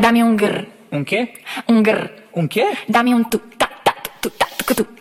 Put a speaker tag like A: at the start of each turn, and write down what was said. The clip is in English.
A: Dammi un grr,
B: Un che?
A: un grr.
B: Un che?
A: Dammi un tu ta ta tu ta tu tu.